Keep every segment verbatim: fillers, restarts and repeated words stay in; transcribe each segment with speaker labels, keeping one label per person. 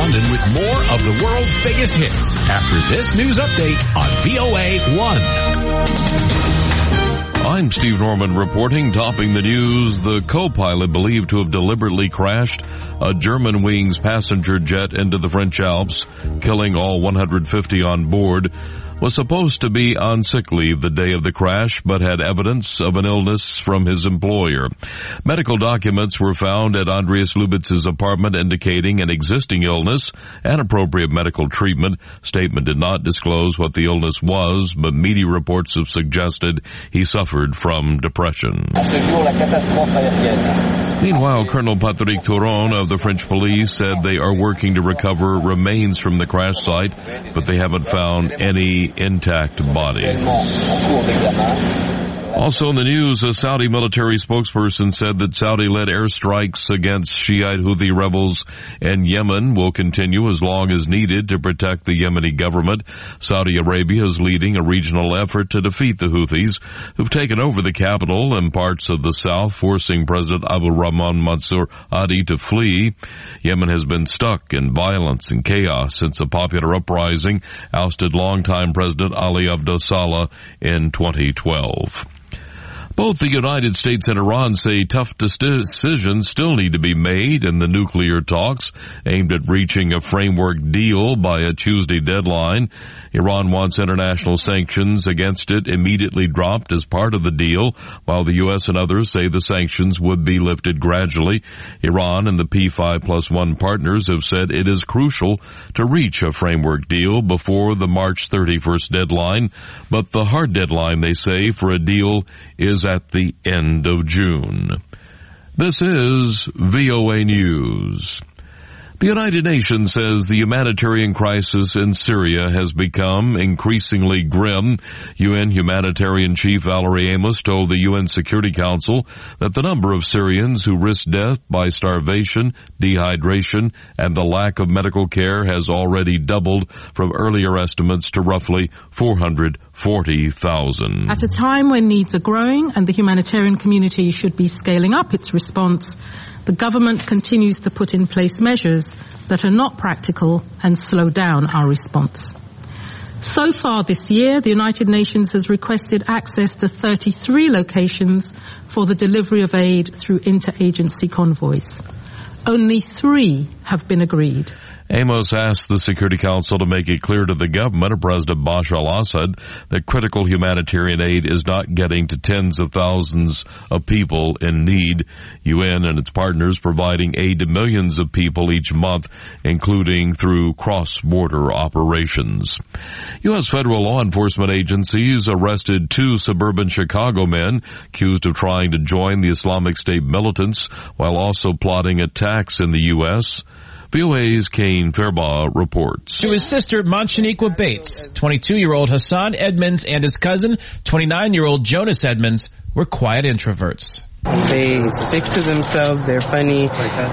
Speaker 1: London with more of the world's biggest hits after this news update on V O A one.
Speaker 2: I'm Steve Norman reporting, topping the news. The co-pilot believed to have deliberately crashed a Germanwings passenger jet into the French Alps, killing all one hundred fifty on board, was supposed to be on sick leave the day of the crash, but had evidence of an illness from his employer. Medical documents were found at Andreas Lubitz's apartment indicating an existing illness and appropriate medical treatment. Statement did not disclose what the illness was, but media reports have suggested he suffered from depression. Meanwhile, Colonel Patrick Touron of the French police said they are working to recover remains from the crash site, but they haven't found any intact bodies. Also in the news, a Saudi military spokesperson said that Saudi-led airstrikes against Shiite Houthi rebels in Yemen will continue as long as needed to protect the Yemeni government. Saudi Arabia is leading a regional effort to defeat the Houthis, who've taken over the capital and parts of the south, forcing President Abdul Rahman Mansour Hadi to flee. Yemen has been stuck in violence and chaos since a popular uprising ousted longtime President Ali Abdel Saleh in twenty twelve. Both the United States and Iran say tough decisions still need to be made in the nuclear talks aimed at reaching a framework deal by a Tuesday deadline. Iran wants international sanctions against it immediately dropped as part of the deal, while the U S and others say the sanctions would be lifted gradually. Iran and the P five plus one partners have said it is crucial to reach a framework deal before the March thirty-first deadline, but the hard deadline, they say, for a deal is at the end of June. This is V O A News. The United Nations says the humanitarian crisis in Syria has become increasingly grim. U N Humanitarian Chief Valerie Amos told the U N Security Council that the number of Syrians who risk death by starvation, dehydration, and the lack of medical care has already doubled from earlier estimates to roughly four hundred forty thousand.
Speaker 3: At a time when needs are growing and the humanitarian community should be scaling up its response, the government continues to put in place measures that are not practical and slow down our response. So far this year, the United Nations has requested access to thirty-three locations for the delivery of aid through interagency convoys. Only three have been agreed.
Speaker 2: Amos asked the Security Council to make it clear to the government of President Bashar al-Assad that critical humanitarian aid is not getting to tens of thousands of people in need. U N and its partners providing aid to millions of people each month, including through cross-border operations. U S federal law enforcement agencies arrested two suburban Chicago men accused of trying to join the Islamic State militants while also plotting attacks in the U S V O A's Kane Fairbaugh reports.
Speaker 4: To his sister, Manshaniqua Bates, twenty-two-year-old Hassan Edmonds and his cousin, twenty-nine-year-old Jonas Edmonds, were quiet introverts.
Speaker 5: They stick to themselves, they're funny,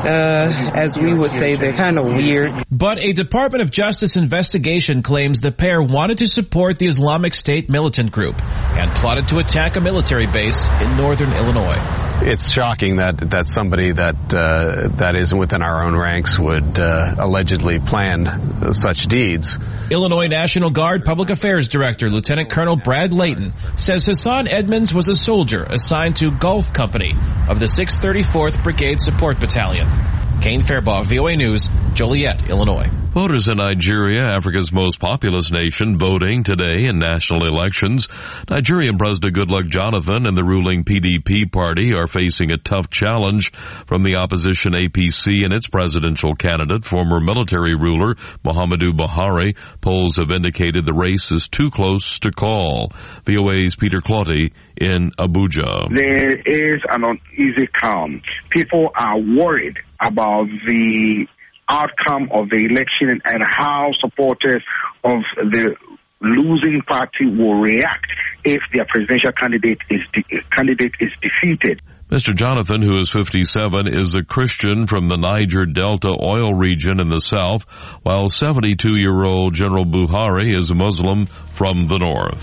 Speaker 5: uh, as we would say, they're kind of weird.
Speaker 4: But a Department of Justice investigation claims the pair wanted to support the Islamic State militant group and plotted to attack a military base in northern Illinois.
Speaker 6: It's shocking that that somebody that uh, that isn't within our own ranks would uh, allegedly plan such deeds.
Speaker 4: Illinois National Guard Public Affairs Director Lieutenant Colonel Brad Layton says Hassan Edmonds was a soldier assigned to Gulf Company of the sixth thirty-fourth Brigade Support Battalion. Kane Fairbaugh, V O A News, Joliet, Illinois.
Speaker 2: Voters in Nigeria, Africa's most populous nation, voting today in national elections. Nigerian President Goodluck Jonathan and the ruling P D P party are facing a tough challenge from the opposition A P C and its presidential candidate, former military ruler Muhammadu Buhari. Polls have indicated the race is too close to call. V O A's Peter Clotty in Abuja.
Speaker 7: There is an uneasy calm. People are worried about the outcome of the election and how supporters of the losing party will react if their presidential candidate is de- candidate is defeated.
Speaker 2: Mister Jonathan, who is fifty-seven, is a Christian from the Niger Delta oil region in the south, while seventy-two-year-old General Buhari is a Muslim from the north.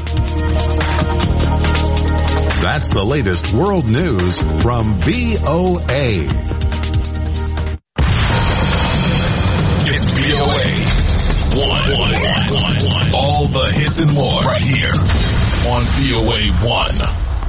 Speaker 1: That's the latest world news from V O A.
Speaker 8: the hits and more right here on V O A one.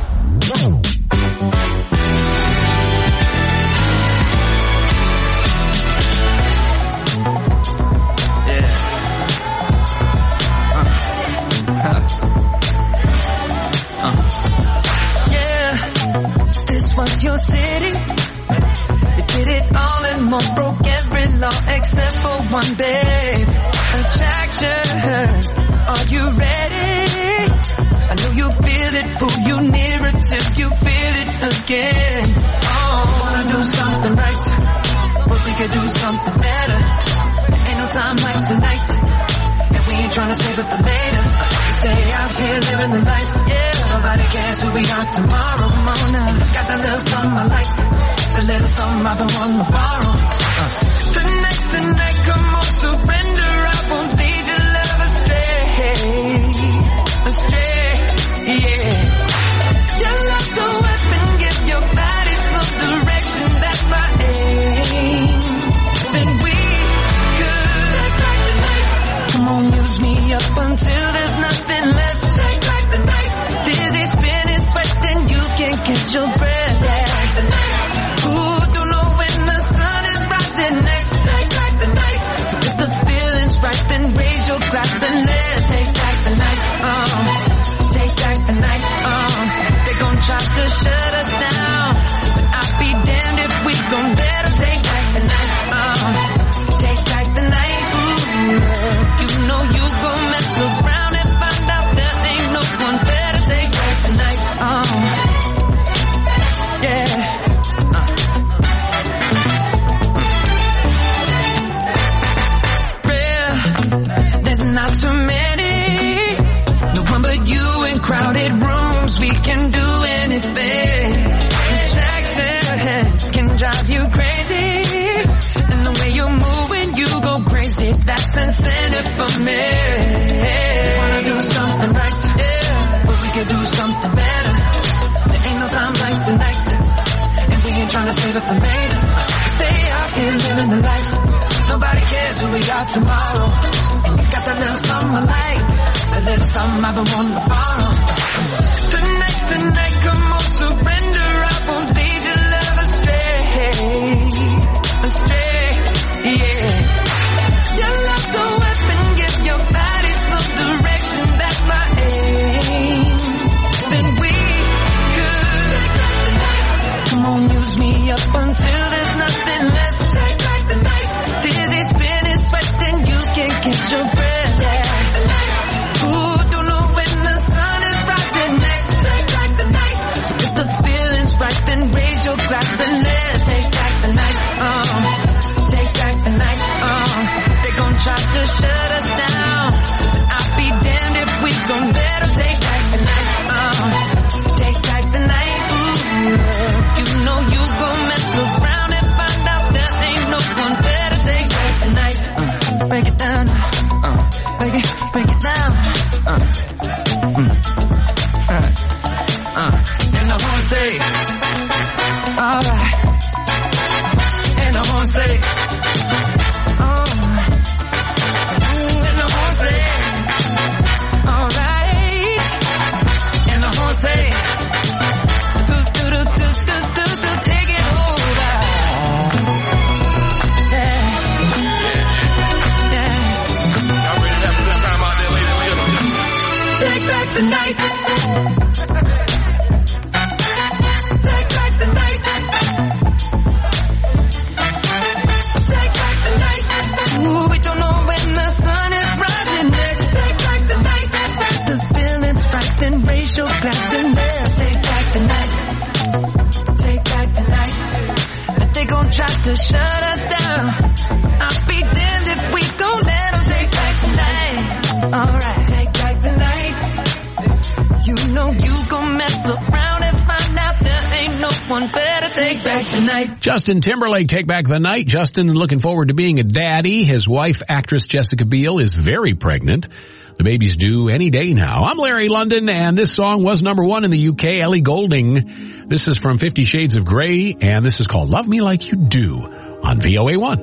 Speaker 9: This was your city. You did it all and more, broke every law except for one, babe. Attraction, are you ready? I know you feel it, pull you nearer till you feel it again. Oh, wanna do something right, but we could do something better. Ain't no time like tonight, and we ain't trying to save it for later. Stay out here living the life, yeah. Nobody cares who we are tomorrow. Come on now, got that little something I like, the little something I've been wanting to borrow. Uh. Tonight's the night, come on, surrender. I won't lead your love astray, astray, yeah. Your love's a weapon, give your body some direction. That's my aim. Then we could take back the night. Come on, use me up until there's nothing left. Take back the night. Dizzy, spinning, sweating, you can't catch your breath. Take back the night. Ooh, don't know when the sun is rising next. Take back the night. So if the feeling's right, then raise your glass and let's take back the night. Oh, take back the night. Oh, they gon' try to shut us down, but I'll be damned if we gon' let them take back the night. Oh, take back the night. Ooh, you know you gon' mess around and find out there ain't no one better. Take back the night. Oh, yeah. Uh. Real, there's not too many. No one but you in crowded rooms. We can do anything. Attraction can drive you crazy, and the way you're moving, you go crazy. That's incentive for me. Wanna do something right, yeah, but we could do something better. There ain't no time like tonight, and we ain't trying to save it for later. Stay out here living the life. Nobody cares who we are tomorrow. And you got that little something I like, that little something I've been wanting to borrow. Tonight's the night, come on, surrender. I won't lead your love astray, astray, yeah. Your love's a weapon, give your body some direction. That's my aim. Then we could take back the night. Come on, use me up until there's nothing left. Take back the night. Dizzy, spinning, sweating, you can't catch your breath. Yeah. Ooh, don't know when the sun is rising next. Take back the night. So if the feeling's right, then raise your glass and let's take back the night. Oh, take back the night. Oh, they gon' try to shut us down, but I'll be damned if we gon' let them take back the night. Oh, take back the night. Ooh, you know you gon' mess around and find out there ain't no one better. Take back the night. Uh, break it down. Uh, break it, break it down. Uh, mm, uh, uh, and the horn say, alright. And the horn say, oh. And the horn say, alright. And the horn say, do do do do do do do, take it over. Yeah, yeah.
Speaker 8: Y'all ready to have a good time out there, ladies and gentlemen?
Speaker 9: Take back the night. Take back the night. Take back the night. Ooh, we don't know when the sun is rising next. Take back the night. The feeling's right, then raise your glass and let's take back the night. Take back the night. But they gon' try to shut us down. I'll be damned if we gon' let them take back the night. Alright, take back the night. You know you gon' mess around and find out there ain't no one better. Take back the night.
Speaker 10: Justin Timberlake, Take Back the Night. Justin looking forward to being a daddy. His wife, actress Jessica Biel, is very pregnant. The baby's due any day now. I'm Larry London, and this song was number one in the U K. Ellie Goulding. This is from Fifty Shades of Grey, and this is called Love Me Like You Do on V O A one.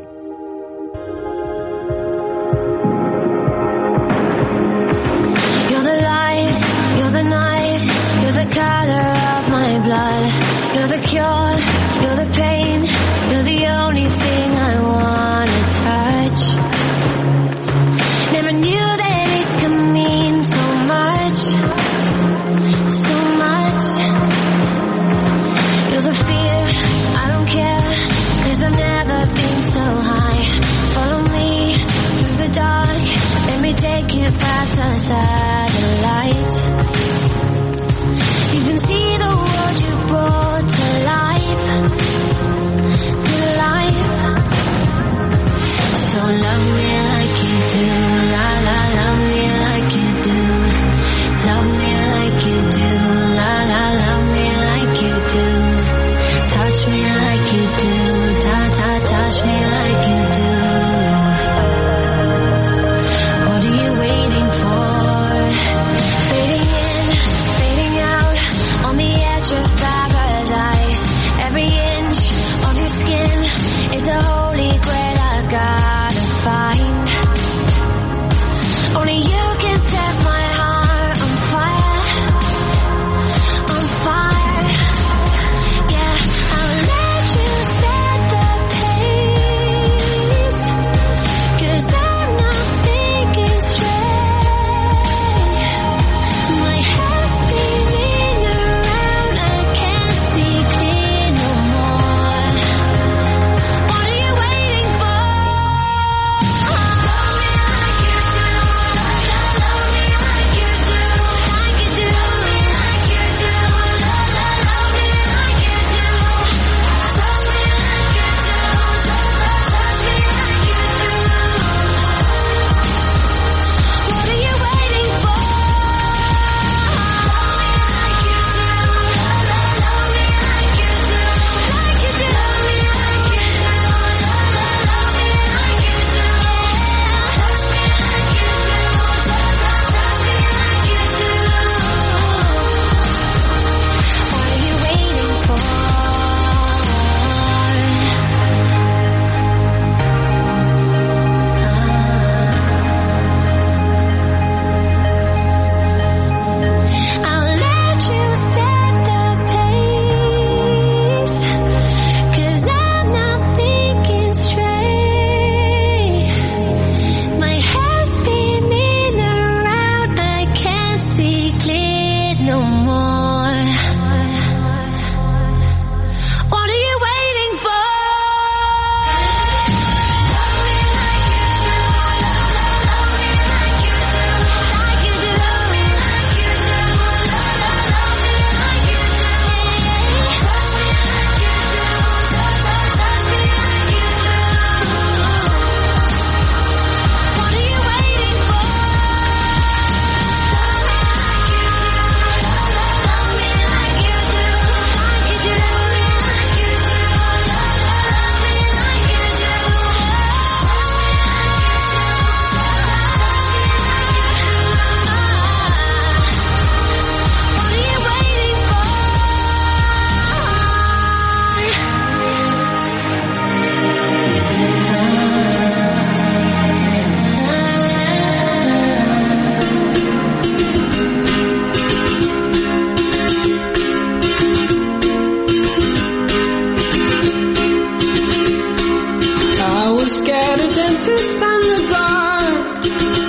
Speaker 11: was scared of dentists and the dark.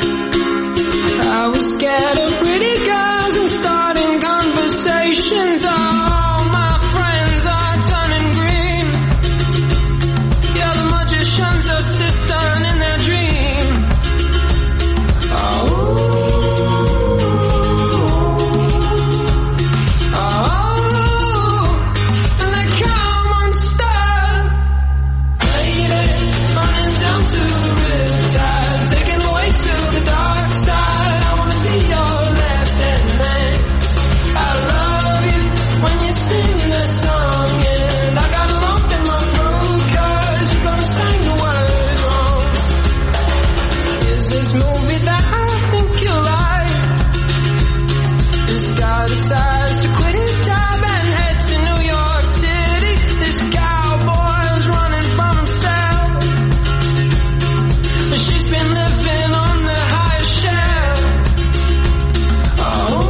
Speaker 11: I was scared of pretty girls and starting conversations. All my friends are turning green. Yeah, the magicians are sisters in their dream. Oh, oh, and they come unstuck. Lady, running down to the riptide, taken away to the dark side. I wanna be your left-hand man. I love you when you sing the song, and I got a lump in my throat 'cause you're gonna sing the words wrong. Is this movie that I think you like? This guy decides to quit his job and head to New York City. This cowboy's running from himself. She's been living on the highest shelf. Oh,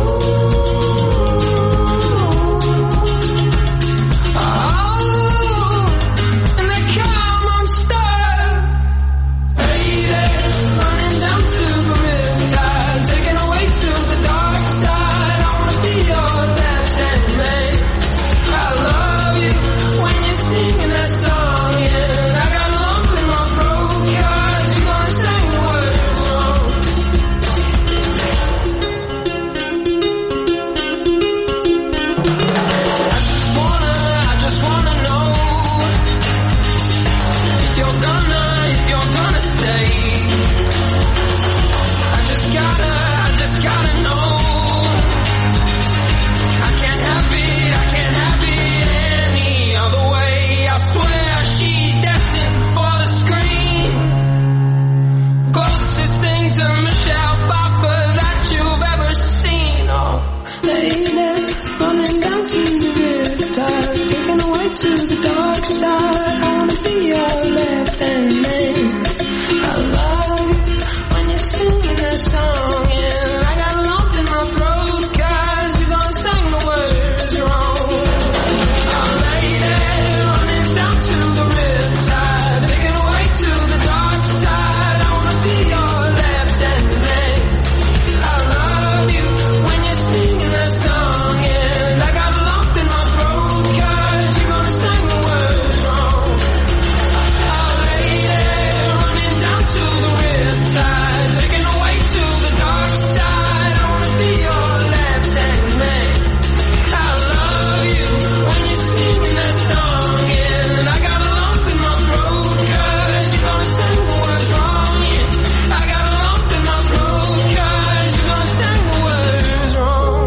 Speaker 11: oh, and they come unstuck. Lady, running down to the riptide, taken away to the dark side. I wanna be your left-hand man. I love you when you're singing that song, and I got a lump in my throat 'cause you're gonna sing the words wrong. I just wanna, I just wanna know if you're gonna, if you're gonna stay. I just gotta, I just gotta know. I can't have it, I can't have it any other way. I swear she's destined for the screen. Closest thing to Michelle Pfeiffer that you've ever seen. Oh, lady, running down to the riptide, taken away to the dark side. I wanna be your left-hand man. I love you when you're singing that song, and I got a lump in my throat 'cause you're gonna sing the words wrong. Oh, lady, running down to the riptide, taken away to the dark side. I wanna be your left-hand man. I love you when you're singing that song, and I got a lump in my throat 'cause you're gonna sing the words wrong. Oh, lady, running down to the riptide, taken away to the dark side. I wanna be your left-hand man. I love you when you're singing that song, and I got a lump in my throat 'cause you're gonna sing the words wrong. Yeah, I got a lump in my throat 'cause you're gonna sing the words wrong.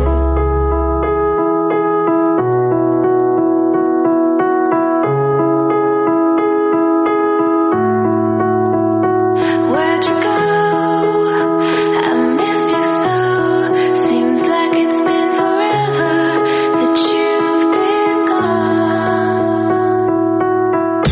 Speaker 11: Where'd you go? I miss you so. Seems like it's been forever that you've been gone.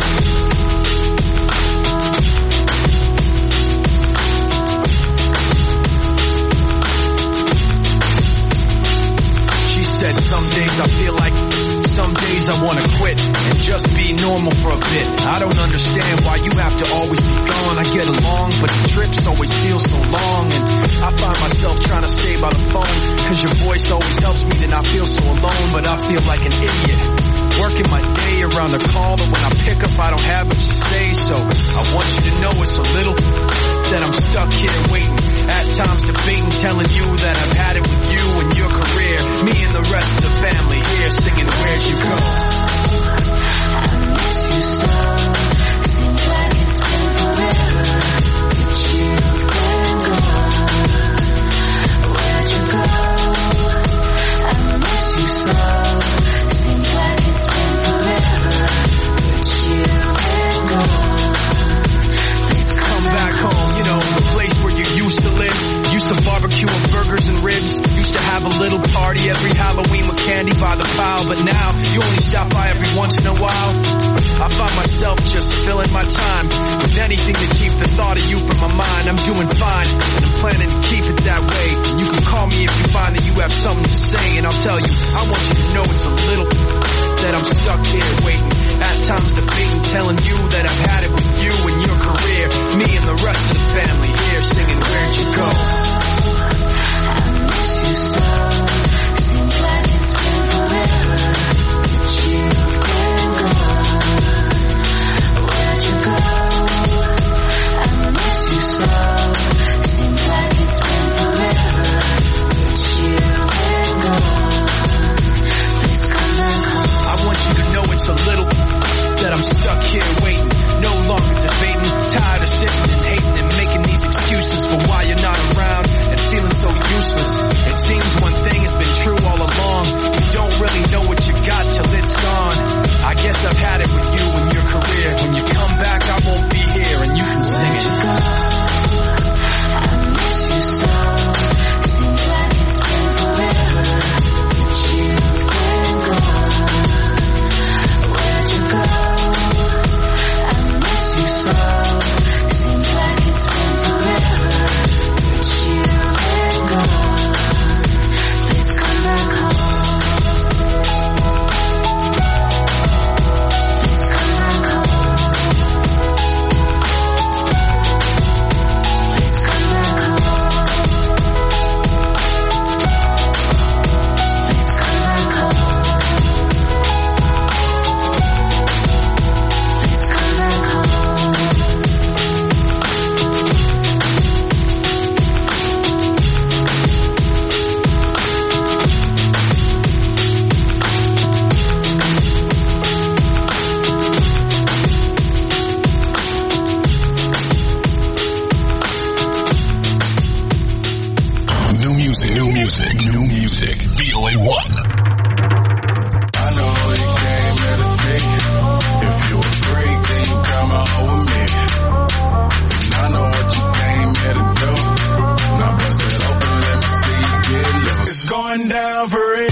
Speaker 12: She said some days I feel like, some days I wanna quit and just be normal for a bit. I don't understand why you have to always be gone. I get along, but the trips always feel so long, and I find myself trying to stay by the phone 'cause your voice always helps me to not feel so alone, but I feel like an idiot working my day around the call, and when I pick up I don't have much to say. So I want you to know it's a little that I'm stuck here waiting, at times debating, telling you that I've had it with you and your career, me and the rest of the family here singing Where'd You Go?
Speaker 11: I miss you so. Seems like it's been forever that you've been gone. Where'd you go? I miss you so. Seems like it's been forever that you've been gone. Please come
Speaker 12: Back home, you know, the place where you used to live. Used to barbecue and burgers and ribs. Used to have a little party every Halloween with candy by the pile. But now, you only stop by every once in a while. I find myself just filling my time with anything to keep the thought of you from my mind. I'm doing fine, and I'm planning to keep it that way. You can call me if you find that you have something to say, and I'll tell you, I want you to know it's a little that I'm stuck here waiting, at times debating, telling you that I've had it with you and
Speaker 8: music. V O A one.
Speaker 13: I know you came here to see. If you a freak, then you come out with me. And I know what you came here to do. Now bust it open, let me see you get loose. It's going down for real.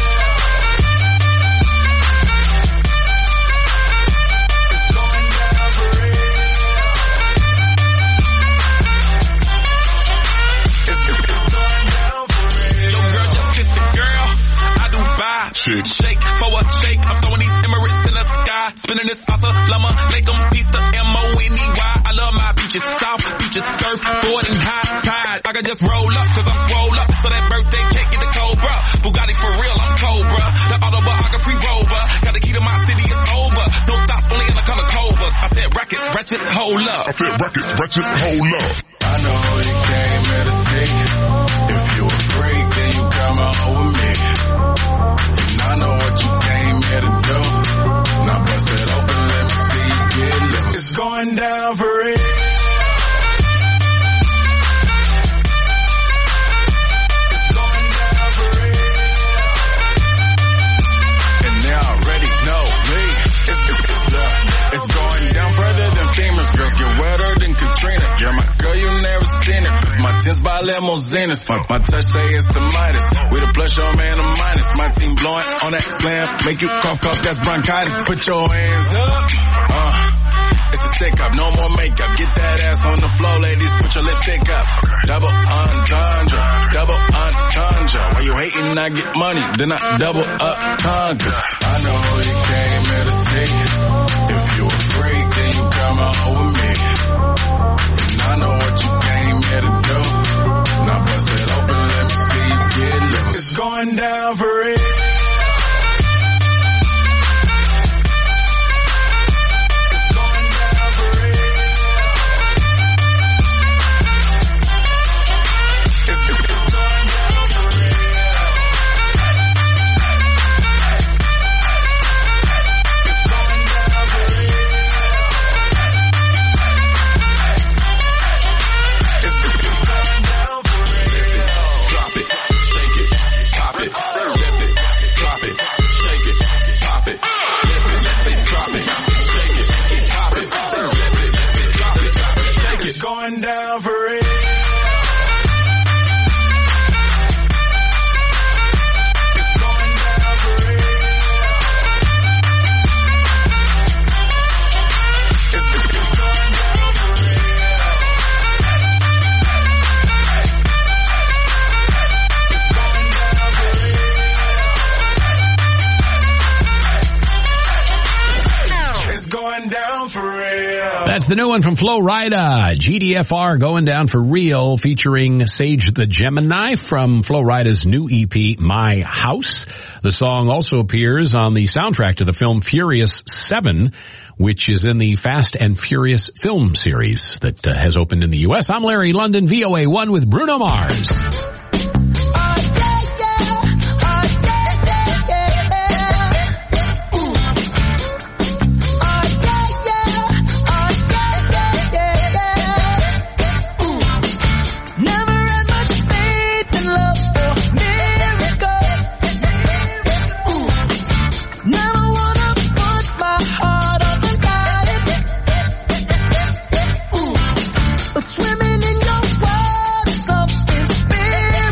Speaker 14: Shake. Shake for a shake. I'm throwing these Emirates in the sky. Spinning this awesome llama. Lake 'em pista M O N E Y. I love my beaches. South beaches. Surf, board, and high tide. I can just roll up cause I'm swole up. So that birthday cake get the Cobra. Bugatti for real, I'm Cobra. The autobiography rover. Got the key to my city, it's over. No thoughts, only in the color covers. I said rackets, ratchet, hold up.
Speaker 8: I said rackets, ratchet, hold up.
Speaker 13: I know you came here to see. If you a freak, then you come out with me. I know what you came here to do. Now bust it open, let me see you get loose. It's going down for real. It's going down for real. And they already know me. It's, it's, uh, it's going down further than famous. Girls get wetter than Katrina. You're my girl, you never seen it. Cause my tins by limousines. My touch say it's the Midas. We the plus your man a minus. My team blowing on that slam. Make you cough, cough, that's bronchitis. Put your hands up. Uh, it's a stick up, no more makeup. Get that ass on the floor, ladies. Put your lipstick up. Double entendre, double entendre. While you hating, I get money. Then I double up conquer. I know you came here to see. If you a freak, then you come out with me. And I know what you came here to do. Now bust it open, let me see you get loose. It's going down for real. Going down for real. It's going down for real. It's, it's going down for real. It's going down for real.
Speaker 10: That's the new one from Flo Rida, G D F R Going Down for Real, featuring Sage the Gemini from Flo Rida's new E P, My House. The song also appears on the soundtrack to the film Furious seven, which is in the Fast and Furious film series that uh, has opened in the U S. I'm Larry London, V O A one with Bruno Mars.
Speaker 11: Swimming in your water, something spiritual.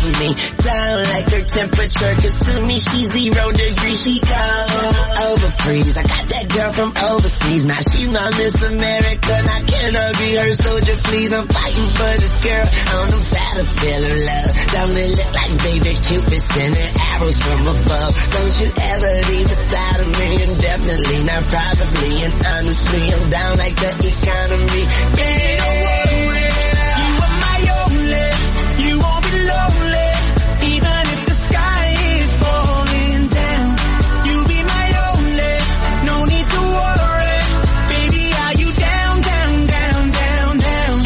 Speaker 15: for me. Down like her temperature, cause to me she's zero degrees, she cold. Over freeze, I got that girl from overseas. Now she's my Miss America, now can I be her soldier, please? I'm fighting for this girl on the battlefield of love. Don't it look like baby Cupid sending arrows from above? Don't you ever leave the side of me, and definitely not probably, and honestly I'm down like the economy. Yeah, don't worry, you are my only, you won't be lonely, even if the sky is falling down. You be my only, no need to worry, baby, are you down, down, down, down, down?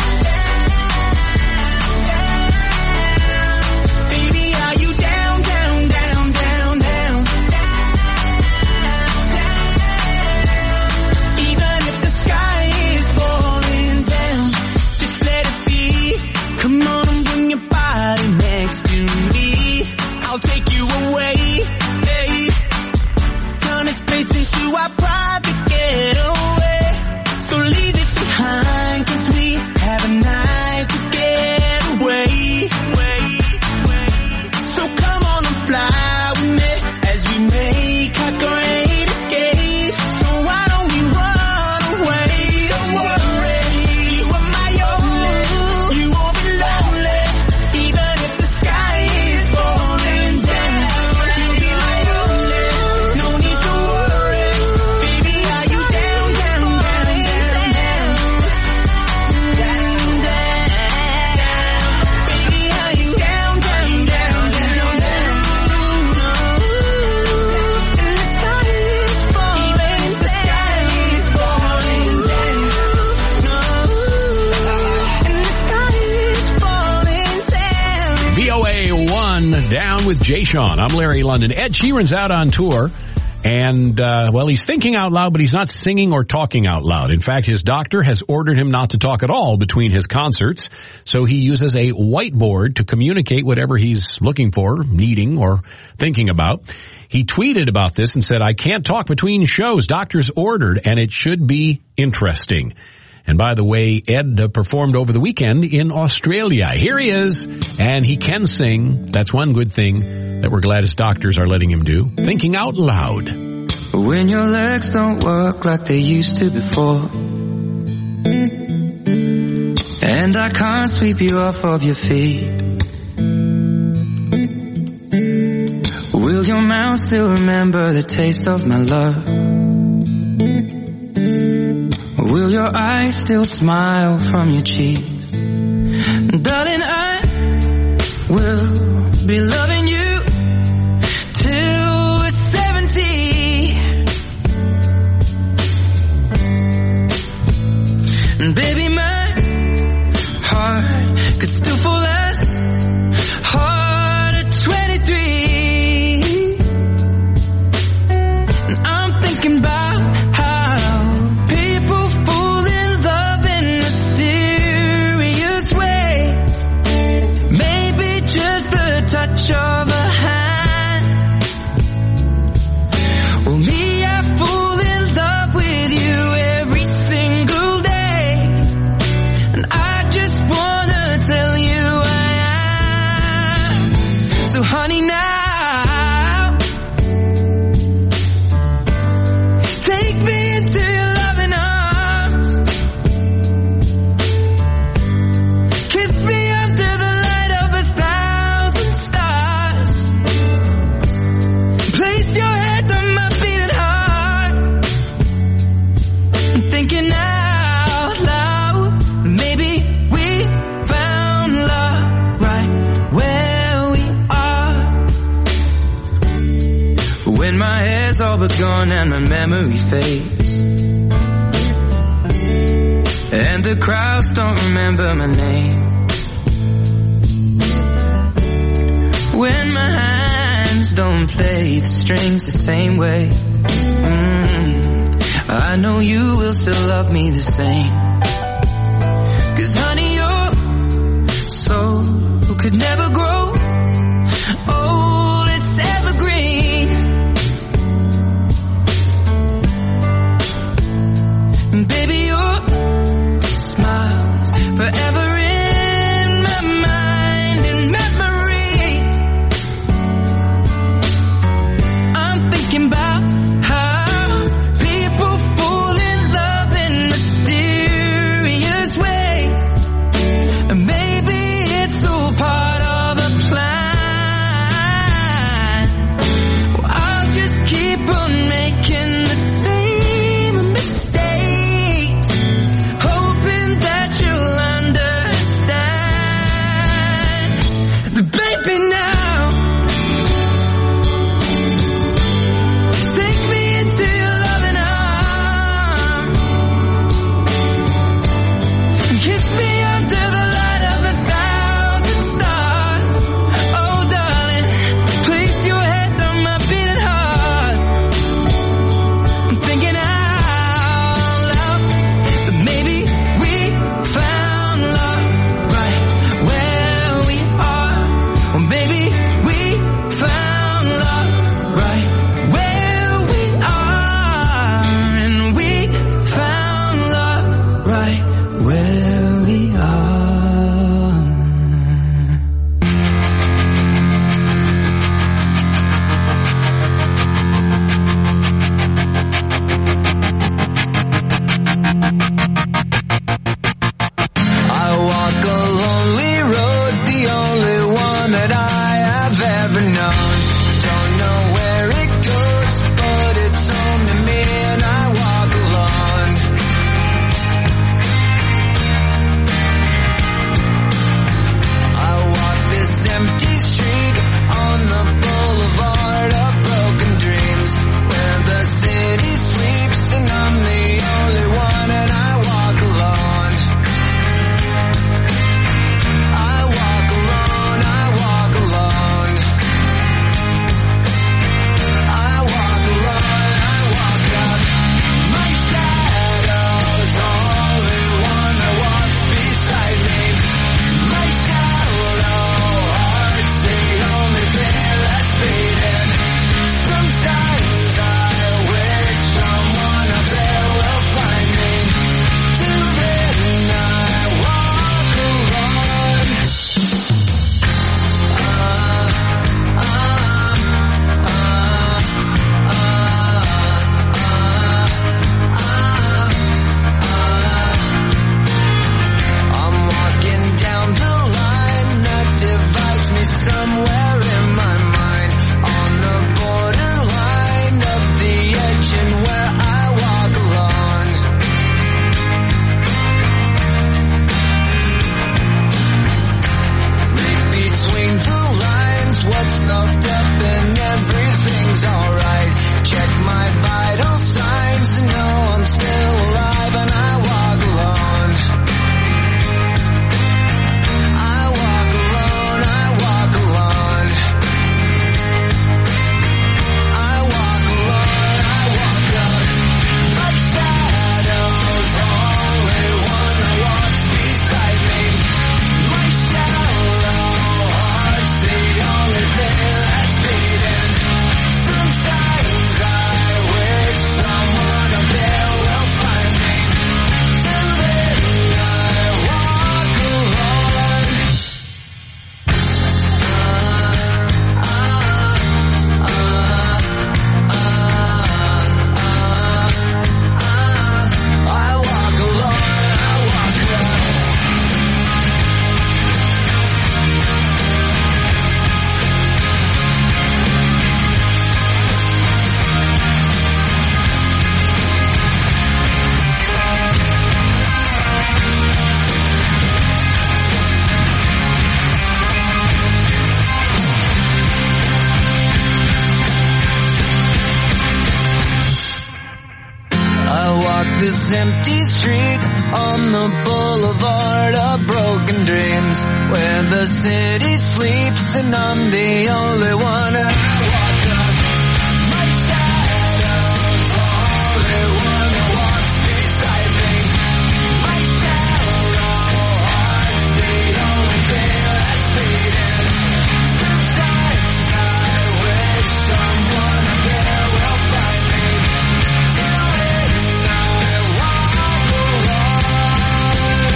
Speaker 15: Baby, are you down, down, down, down, down? Even if the sky is falling down, just let it be. Come on and bring your body next to me. I'll take you away, hey. Turn this place into our private getaway. So leave it behind, cause we have a night to get away. So come on and fly with me as we make our great escape. So why don't we run away? Don't worry, you are my only, you won't be lonely, even if the sky is falling down. You'll be my only, no need to worry, baby, are you down, down, down, down, down? Down, down, baby, are you down, down, down, down, down?
Speaker 10: V O A one Down with Jay Sean. I'm Larry London. Ed Sheeran's out on tour. And, uh, well, he's thinking out loud, but he's not singing or talking out loud. In fact, his doctor has ordered him not to talk at all between his concerts. So he uses a whiteboard to communicate whatever he's looking for, needing, or thinking about. He tweeted about this and said, I can't talk between shows. Doctor's ordered, and it should be interesting. And by the way, Ed uh, performed over the weekend in Australia. Here he is, and he can sing. That's one good thing that we're glad his doctors are letting him do. Thinking out loud.
Speaker 16: When your legs don't work like they used to before, and I can't sweep you off of your feet, will your mouth still remember the taste of my love? Will your eyes still smile from your cheeks? Darling, I will be loving you till we're seventy. And baby, my heart could still fall as hard at twenty-three. And I'm thinking about how people fall in love in mysterious ways. Maybe just the touch of a hand. Well, me, I fall in love with you every single day, and I just wanna tell you I am. So honey, now take me into your loving arms. Kiss me under the light of a thousand stars. Place your head on my beating heart. I'm thinking out loud, maybe we found love right where we are. When my hair's all but gone and my memory fades, and the crowds don't remember my name, when my hands don't play the strings the same way, mm, I know you will still love me the same. Cause honey, your soul could never grow old, it's evergreen. And baby, your smile's forever in my mind and memory. unknown. Don't know where it goes, but it's only me and I walk alone. I walk this empty street on the boulevard of broken dreams, where the city sleeps and I'm the only one, and I walk alone. I walk alone, I walk alone. I walk alone, I walk out. My shadow's the only one that walks beside me. My shallow heart's the only thing that's beating. Sometimes I wish someone up there will find me. Till then I walk alone. I'm walking down the line that divides me somewhere in my mind, on the borderline of the edge and where I walk alone. Read between the lines what's stuffed up and everything's alright. Check my vital signs and know I'm still alive, and I walk alone. I walk alone, I walk alone. I walk alone, I walk out. My shadow's the only one that walks beside me. My shallow heart's the only thing that's beating. Sometimes I wish someone up there will find me. Till then I walk alone. I walk alone, I walk alone. I walk this empty street on the boulevard of broken dreams, where the city sleeps and I'm the only one. And I walk up. My shadow's the only one that walks beside me. My shallow heart's the only thing that's beating. Sometimes I wish someone up there will find me. Till then I walk alone.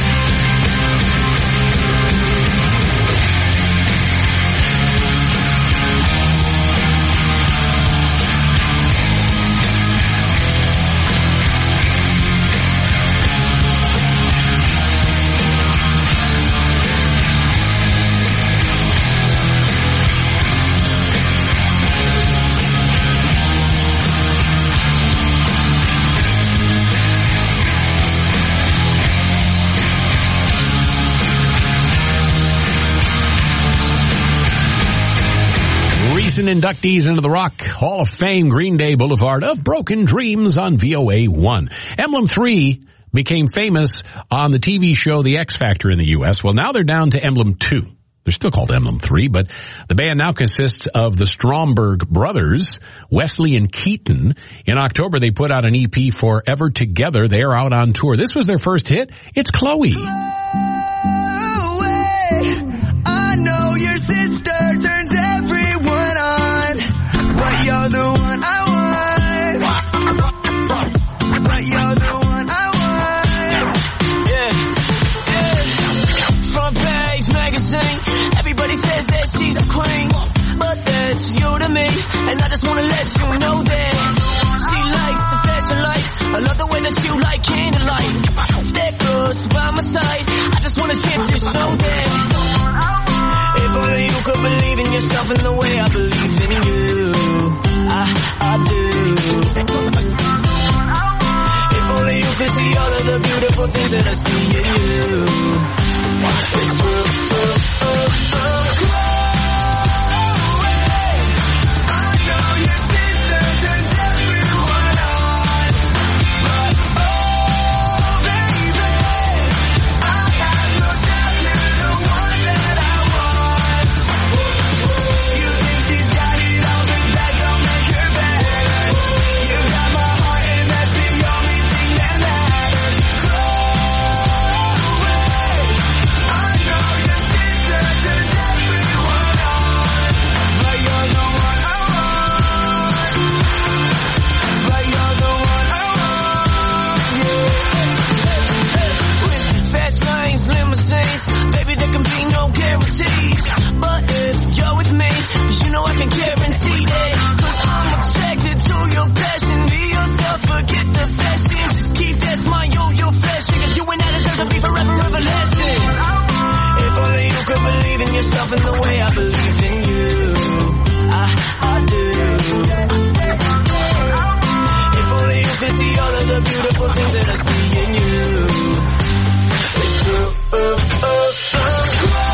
Speaker 10: Recent inductees into the Rock Hall of Fame, Green Day Boulevard of Broken Dreams on V O A one. Emblem three became famous on the T V show The X Factor in the U S. Well, now they're down to Emblem two. They're still called Emblem three, but the band now consists of the Stromberg brothers, Wesley and Keaton. In October, they put out an E P, Forever Together. They are out on tour. This was their first hit. It's Chloe.
Speaker 16: I know your sister turns everyone on, but you're the one I want. But you're the one I want. Yeah, yeah. Front page magazine. Everybody says that she's a queen, but that's you to me, and I just wanna let you know that she likes the fashion lights. I love the way that you like candlelight. Stay close by my side. I just want a chance to show that if only you could believe in yourself in the way
Speaker 11: can guarantee that. Cause I'm attracted to your passion. Be yourself, forget the fashion. Just keep that smile on your face. Because you and I deserve to be forever everlasting. If only you could believe in yourself in the way I believe in you. I, I do. If only you could see all of the beautiful things that I see in you. It's true. Uh, uh, uh.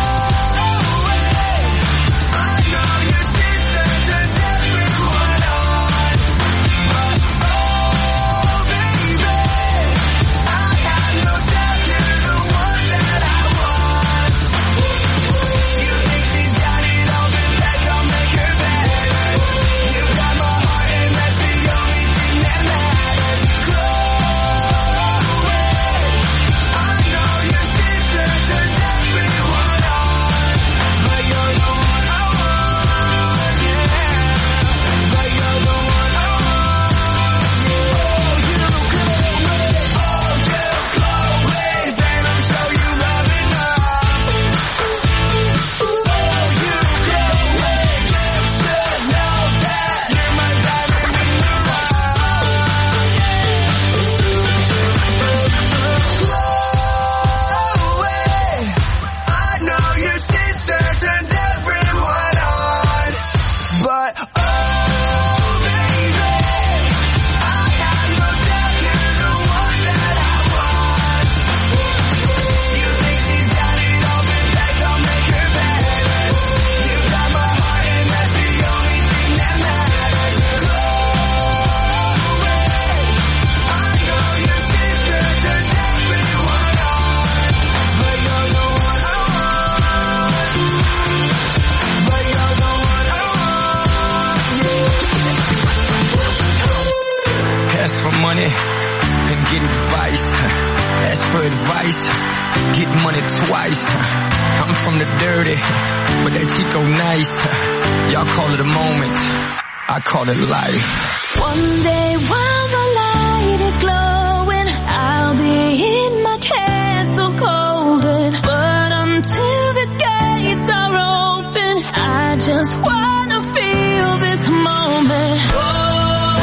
Speaker 16: Call it life.
Speaker 11: One day while the light is glowing, I'll be in my castle golden. But until the gates are open, I just wanna feel this moment. Oh,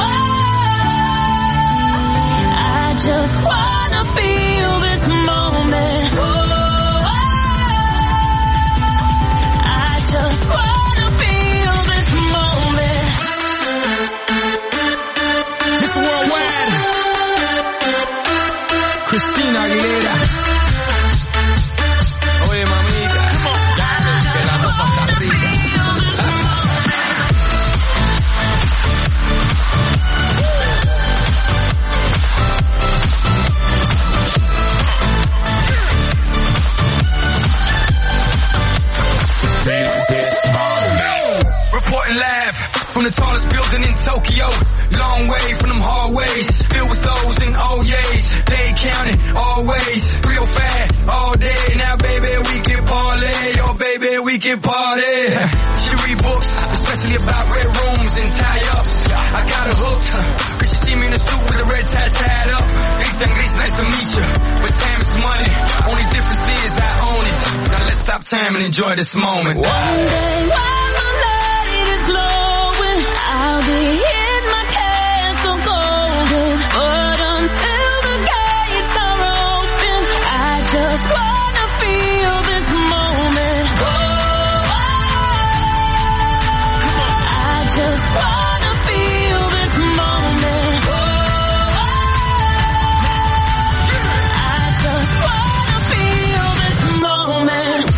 Speaker 11: I just wanna feel this moment. Oh, I just wanna feel this moment.
Speaker 16: Christina Aguilera. Oye, mamita, dale, que la cosa está rica. Reporting live from the tallest building in Tokyo. Long way from them hallways, filled with O's and O's. They counting always, real fat all day. Now baby we can parlay, oh baby we can party. She read books, especially about red rooms and tie-ups. I got her hooked, cause she see me in a suit with a red tie tied up. Rita Gris, nice to meet you, but time is money. Only difference is I own it. Now let's stop time and enjoy this moment.
Speaker 11: One day while the light is glowing, I'll be in my castle golden. But until the gates are open, I just wanna feel this moment. Oh, I just wanna feel this moment. Oh, I just wanna feel this moment.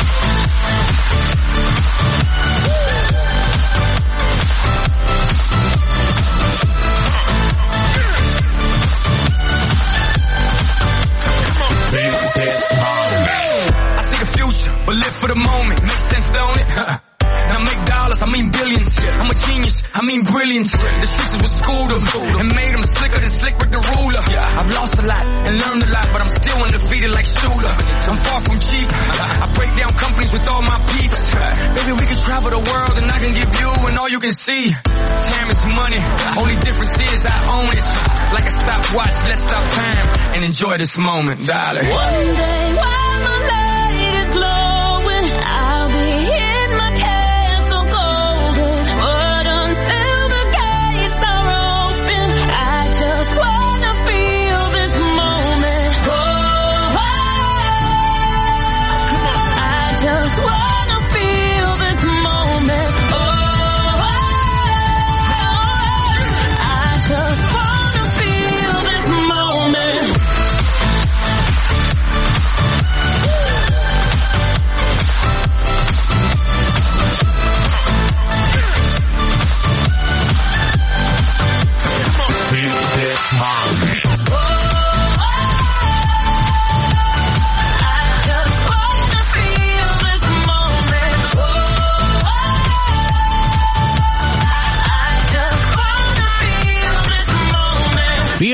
Speaker 16: But live for the moment, makes sense, don't it? Now make dollars, I mean billions. I'm a genius, I mean brilliant. The streets was schooled them and made them slicker than slick with the ruler. I've lost a lot and learned a lot, but I'm still undefeated like Shooter. I'm far from cheap. I break down companies with all my peeps. Baby, we can travel the world and I can give you and all you can see. Time is money, only difference is I own it. Like a stopwatch, let's stop time and enjoy this moment, darling.
Speaker 11: One day while the light is glowing, I'll be in my castle golden.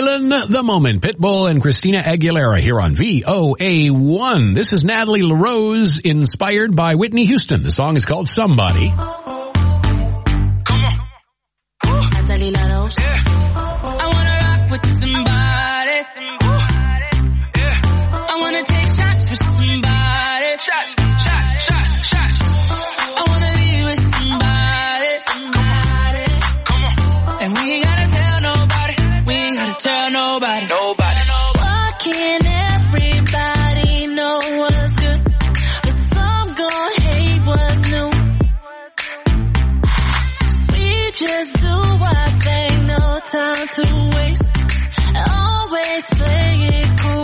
Speaker 10: Feeling the Moment. Pitbull and Christina Aguilera here on V O A one. This is Natalie LaRose, inspired by Whitney Houston. The song is called Somebody.
Speaker 9: Natalie LaRose. Yeah. I wanna rock with somebody. Yeah. I wanna take shots with somebody. Shots, shots, shots, shots. I wanna be with somebody. Somebody. Come on. And we ain't gotta tell nobody. We ain't gotta tell nobody. Nobody. Why can't everybody know what's good? But some gon' hate what's new. We just do our thing, no time to waste. Always play it cool.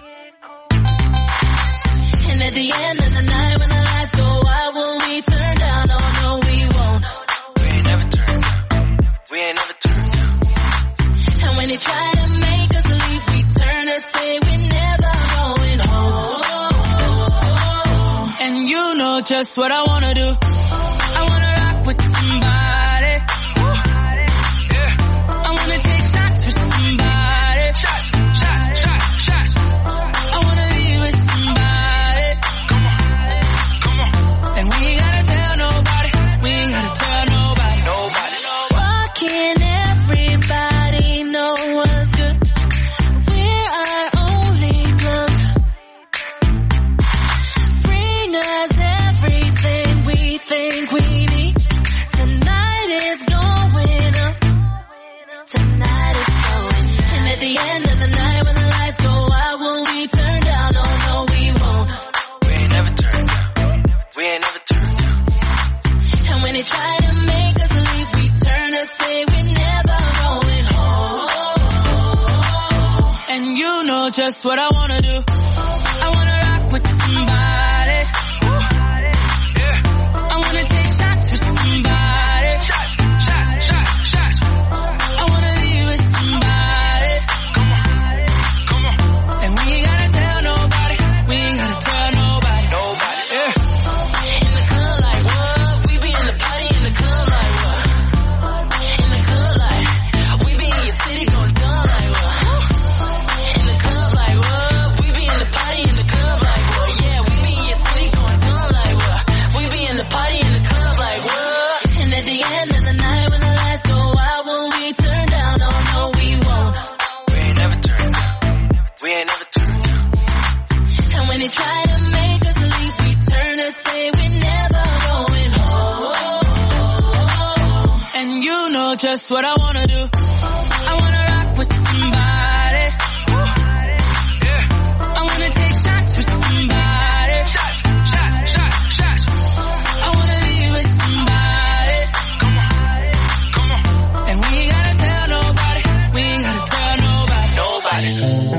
Speaker 9: And at the end of the night when the lights go out, will we turn down? Oh no, we won't. We ain't never turn down. We ain't never turn down. And when they try to make us leave, we turn and say we're never going home. And you know just what I wanna do. I wanna rock with somebody. Yeah. I wanna take shots with somebody. Shots, shots, shots, shots. I wanna be with somebody. Come on, come on. And we ain't gotta tell nobody. We ain't gotta tell nobody. Nobody. Why can't everybody know what's good? We're our only plug. Bring us everything we think we need. Tonight is going up. Tonight is going up. And at the end of the night when the lights go out, will we turn down? Oh no, we won't. We ain't never turn down. We ain't never turn down. And when they try to make us leave, we turn and say we're never going home. And you know just what I wanna do. I wanna rock with somebody. Yeah. I wanna take shots with somebody. Shots, shots, shots, shots. I wanna be with somebody. Come on, come on. And we ain't gotta tell nobody. We ain't gotta tell nobody. Nobody. Yeah. In the club like what? We be in the party in the club like what? In the club like we be in your city going dumb like what? In the club like what? We be in the party in the club like what? Yeah, we be in your city going dumb like what? We be in the party in the club like what? And at the end of the night when the lights go out, will we turn down? Oh no, we won't. We ain't never turn down. We ain't never turn down. And when they try to make us leave, we turn and say we're never going home. And you know just what I wanna do. I wanna rock with somebody. Yeah. I wanna take shots with somebody. Shots, shots, shots, shots. I wanna be with somebody. Come on, come on. And we ain't gotta tell nobody. We ain't gotta tell nobody. Nobody.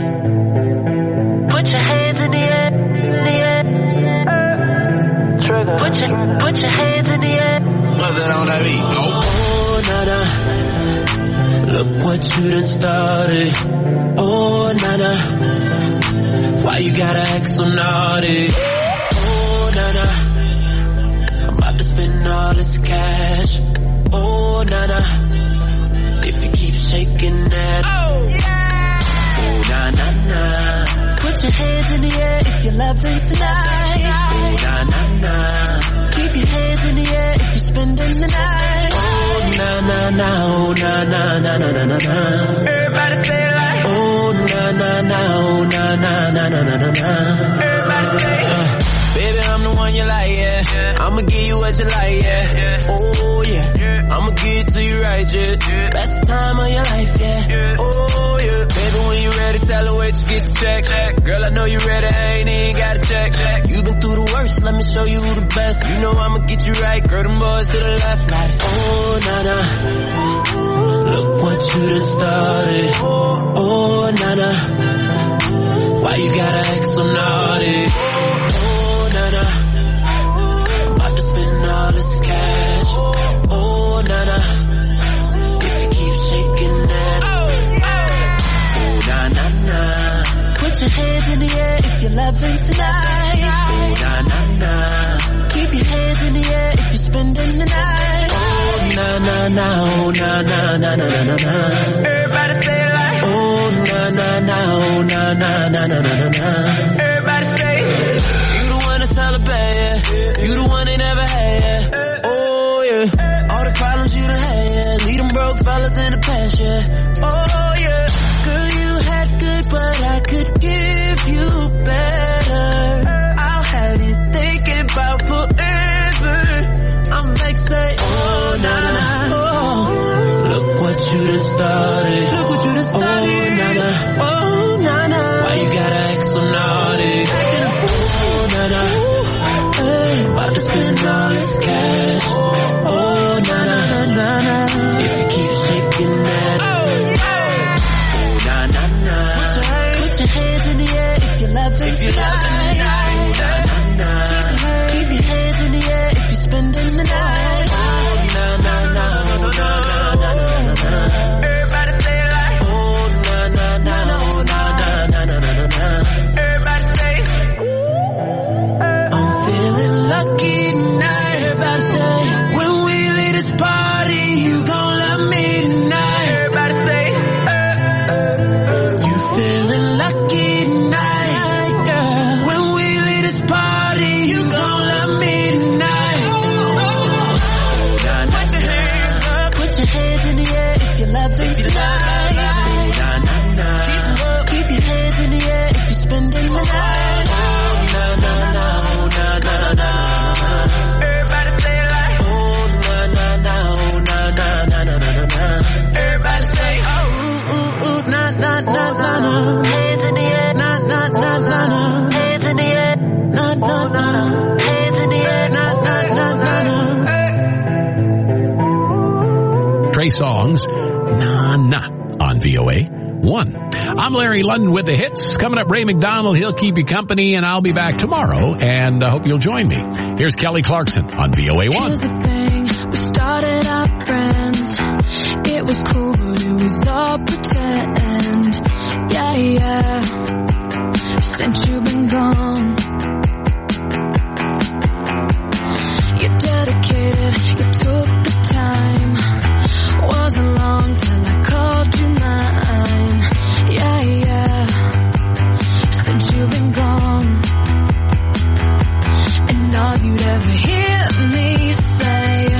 Speaker 9: Put your hands in the air, in the air. Trigger. Put your, put your hands in the air.
Speaker 12: What's that on that beat? Oh, nana. Look what you done started. Oh, nana. Why you gotta act so naughty? Oh, nana. I'm about to spend all this cash. Oh, nana. If you keep shaking that. Oh, oh na na na.
Speaker 9: Put your hands in the air if you're loving tonight.
Speaker 12: Oh, na na na.
Speaker 9: Keep your hands in the air if you're spending the night.
Speaker 12: Oh, na na na. Oh, na na na na na na na.
Speaker 9: Everybody say it like.
Speaker 12: Oh, na na na. Oh, na na na na na na na.
Speaker 9: Everybody say it.
Speaker 12: Uh, baby, I'm the one you like, yeah. yeah. I'ma give you what you like, yeah. yeah. Oh, yeah. yeah. I'ma give it to you right, yeah. yeah. Best time of your life, yeah. yeah. Oh, yeah. Baby, when you ready, tell her wait, just get the check. check. Girl, I know you ready, I ain't even gotta check. check. You been through the worst, let me show you who the best. You know I'ma get you right, girl, them boys to the left, like, oh, na-na. Look what you done started. Oh, na-na. Why you gotta act so naughty? Oh, na-na. I'm about to spend all this cash. Oh, na-na. If you keep shaking that. Oh, na-na-na.
Speaker 9: Put your hands in the air if you're loving tonight.
Speaker 12: Oh, na-na-na.
Speaker 9: Keep your hands in the air if you're spending the night.
Speaker 12: Oh, na-na-na. Oh, na-na-na-na-na-na.
Speaker 9: Everybody say it like.
Speaker 12: Oh,
Speaker 11: na na na, oh na na na na na na. Everybody say, you the one to celebrate, yeah. You the one they never had, yeah. Oh yeah, all the problems you done had, yeah. Leave them broke fellas in the past, yeah. Oh yeah, girl you had good, but I could give you better. I'll have you thinking about forever. I'm like say, oh na na, oh. Look what you done started. Look what you done started. Oh na na, oh na na. Why you gotta act so naughty? Oh na na, hey, about to spend all this cash. Oh na na na na. If you keep shaking that, oh na na na. Put your hands in the air if you love it. If you love it, oh na na na. Keep your hands in the air if you're spending the night. Oh na na na, oh na na na na. Everybody say it like, oh na na na, oh na na na na na na. Everybody say, I'm feeling lucky tonight. Everybody say, when we leave this party, you gon' love me tonight. Everybody say, uh, uh, you feeling lucky tonight, girl. When we leave this party, you gon' love me tonight. Oh, nah, nah, put your hands up, put your hands in the air if you love it tonight. Oh, nah, nah, nah. Keep them up, keep your hands in the air if you're spending the night. Oh, nah, nah, nah, oh, nah, nah, nah. Everybody say it like, oh, nah, nah, nah, oh, nah, nah, nah, nah, nah, nah. Everybody say, oh, ooh, ooh, ooh, nah, nah, nah, nah, nah. Hands in the air, nah, nah, nah, nah, nah. Hands in the air, nah, nah, nah. Hands in the air, nah, nah, nah, nah, nah.
Speaker 10: Trey Songz, Nah Nah, on V O A one. I'm Larry London with the hits. Coming up, Ray McDonald. He'll keep you company, and I'll be back tomorrow, and I hope you'll join me. Here's Kelly Clarkson on V O A one.
Speaker 17: Here's the thing, we started out friends. It was cool, but it was all pretend. Yeah, yeah, since you've been gone. You're dedicated, you took the time. Wasn't long till I called you mine. Yeah, yeah, since you've been gone. And all you'd ever hear me say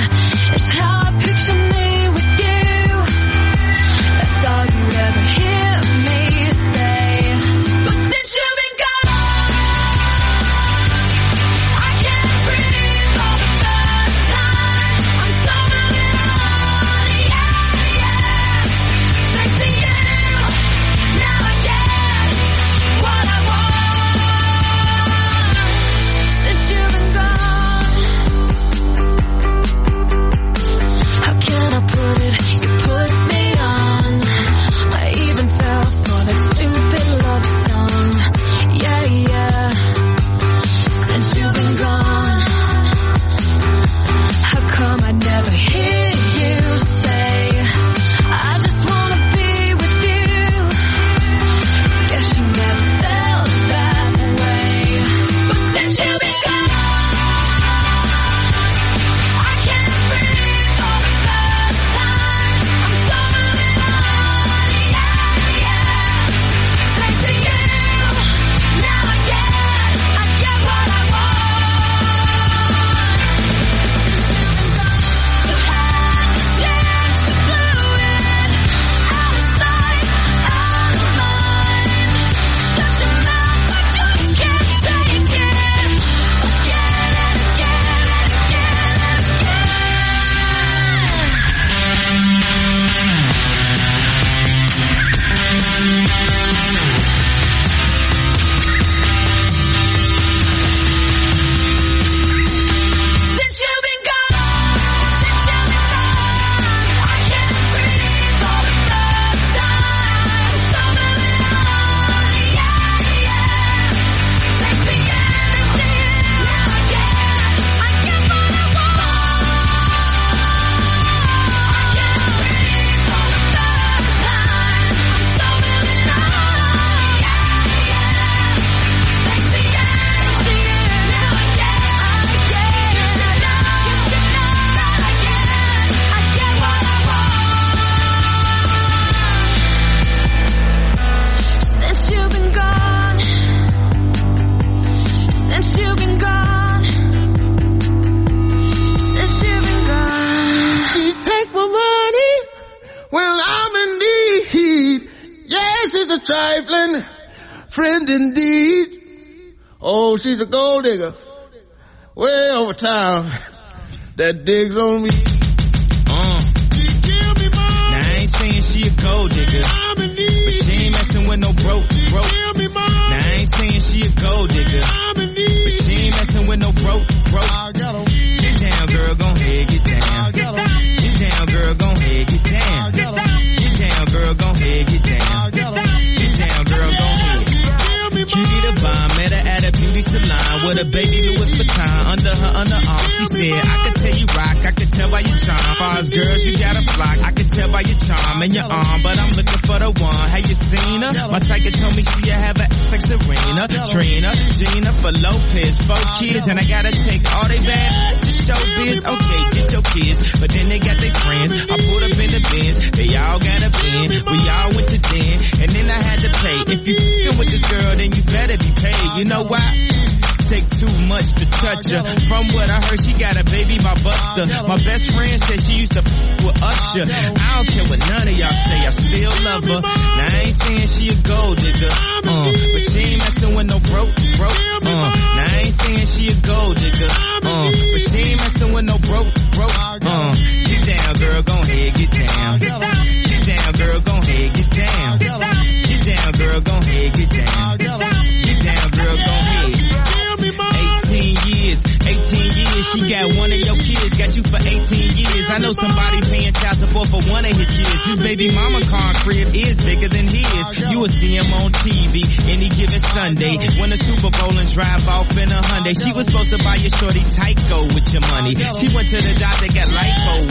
Speaker 18: when I'm in need. Yes, she's a trifling friend indeed. Oh, she's a gold digger way over town that digs on me.
Speaker 19: Uh. Now I ain't saying she a gold digger, but she ain't messing with no broke, broke. Now I ain't saying she a gold digger, but she ain't messing with no broke, broke. Get down, girl, gon' head, get down. Get down, girl, gon' head, get down. Get down, girl, gon' head, get down. Get down, girl, gon' head. Cutie the bomb, met her at a beauty salon with a baby Louis Vuitton under her underarm. She said, I could tell you rock, I could tell by your charm. Far as girls, you got a flock, I could tell by your charm and your arm, but I'm looking for the one. Have you seen her? My psychic told me she have a like Serena, Trina, Gina for Lopez, four kids, and I gotta take all they bad to show biz. Okay, get your kids, but then they got their friends. I pulled up in the Benz, they all got a bin. We all went to den, and then I had to pay. If you f***ing with this girl, then you better be paid. You know why? Take too much to touch her. From what I heard, she got a baby by Buster. My best friend said she used to f*** with Usher. I don't care what none of y'all say, I still love her. Now I ain't saying she a gold digger, uh, but she ain't messing with no broke, broke. Uh, now I ain't saying she a gold digger, uh, but she ain't messing with no broke, broke. Uh, get down, girl, gon' head, get down. Get down, girl, gon' head, get down. Get down, girl, gon' head, get down. Get down, girl, gon' head. eighteen years, eighteen years, she got one of your kids, got you for eighteen years. I know somebody paying child support for one of his kids. His baby mama car crib is bigger than his. You will see him on T V any given Sunday. Win the Super Bowl and drive off in a Hyundai. She was supposed to buy your shorty Tyco with your money. She went to the doctor, got lipo.